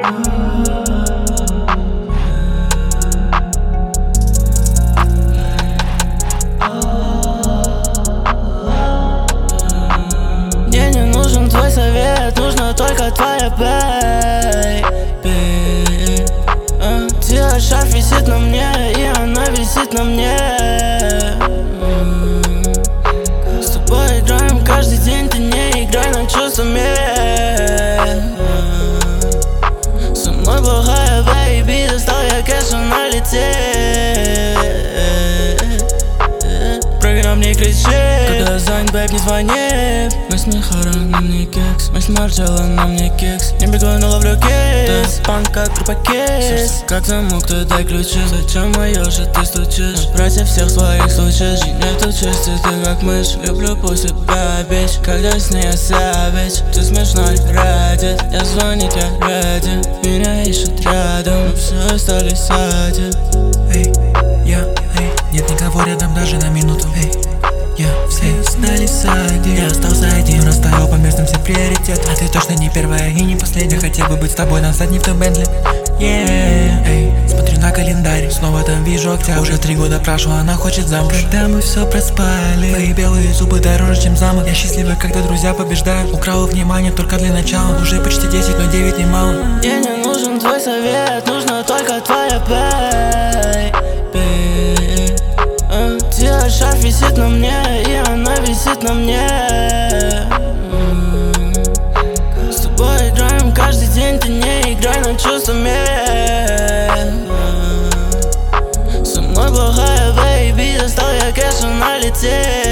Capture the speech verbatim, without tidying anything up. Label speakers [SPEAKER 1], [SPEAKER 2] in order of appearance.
[SPEAKER 1] Мне не нужен твой совет, нужна только твоя бэйби. Твой шарф висит на мне, и она висит на мне. С тобой играем каждый день, ты не играй на чувствами. Со мной плохая бэйби, достал я кэш, она летит. Программ не кричи, когда занят, бэйб, не звони. Мы с Михара, на мне кекс. Мы с Марджелла, на мне кекс. Не бегу, но ловлю кейс. Панк как группа кейс. Как замок, ты дай ключи. Зачем мое же ты стучишь? Братья всех своих случаев. Нету чести, ты как мышь. Люблю пусть себя, бич. Когда с ней я savage. Ты смешной, Reddit. Я звонить, я ready. Меня ищут рядом, но все остались сзади.
[SPEAKER 2] Эй, я, эй, нет никого рядом даже на минуту. Эй, я, все остались сзади. Я остался один, расставил по местам все приоритеты. А ты точно не первая и не последняя. Хотел бы быть с тобой на задней в том Бентли. Yeah. Эй, смотрю на календарь, снова там вижу октябрь. Уже три года прошло, она хочет замуж. Когда мы все проспали, твои белые зубы дороже, чем замок. Я счастливый, когда друзья побеждают. Украл внимание только для начала. Уже почти десять, но девять немало.
[SPEAKER 1] Мне не нужен твой совет, нужна только твоя бэйби. Твой шарф висит на мне, и она висит на мне. С тобой играем каждый день, ты не играй на чувствами. Со мной плохая бэйби, достал я кэш, она летит.